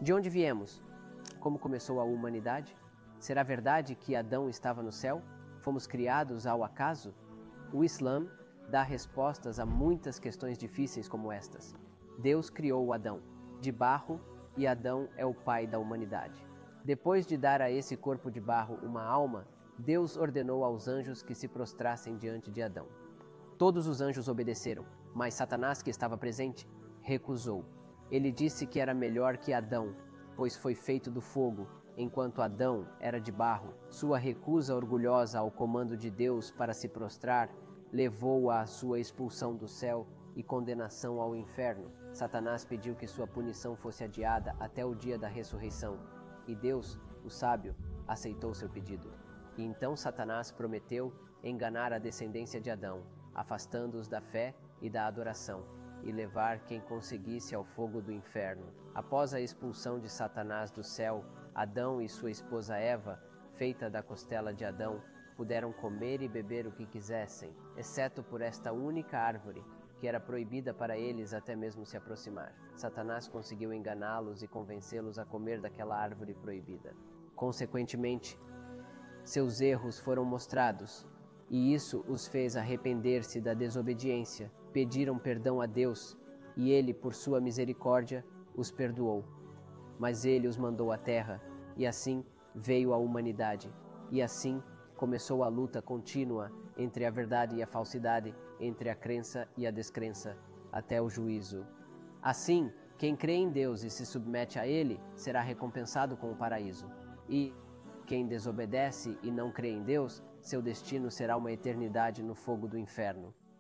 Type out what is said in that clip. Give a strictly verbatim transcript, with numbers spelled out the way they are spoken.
De onde viemos? Como começou a humanidade? Será verdade que Adão estava no céu? Fomos criados ao acaso? O Islã dá respostas a muitas questões difíceis como estas. Deus criou Adão de barro e Adão é o pai da humanidade. Depois de dar a esse corpo de barro uma alma, Deus ordenou aos anjos que se prostrassem diante de Adão. Todos os anjos obedeceram, mas Satanás, que estava presente, recusou. Ele disse que era melhor que Adão, pois foi feito do fogo, enquanto Adão era de barro. Sua recusa orgulhosa ao comando de Deus para se prostrar levou-a à sua expulsão do céu e condenação ao inferno. Satanás pediu que sua punição fosse adiada até o dia da ressurreição, e Deus, o sábio, aceitou seu pedido. E então Satanás prometeu enganar a descendência de Adão, afastando-os da fé e da adoração, e levar quem conseguisse ao fogo do inferno. Após a expulsão de Satanás do céu, Adão e sua esposa Eva, feita da costela de Adão, puderam comer e beber o que quisessem, exceto por esta única árvore, que era proibida para eles até mesmo se aproximar. Satanás conseguiu enganá-los e convencê-los a comer daquela árvore proibida. Consequentemente, seus erros foram mostrados, e isso os fez arrepender-se da desobediência. Pediram perdão a Deus, e Ele, por sua misericórdia, os perdoou. Mas Ele os mandou à terra, e assim veio a humanidade, e assim começou a luta contínua entre a verdade e a falsidade, entre a crença e a descrença, até o juízo. Assim, quem crê em Deus e se submete a Ele será recompensado com o paraíso. E quem desobedece e não crê em Deus, seu destino será uma eternidade no fogo do inferno.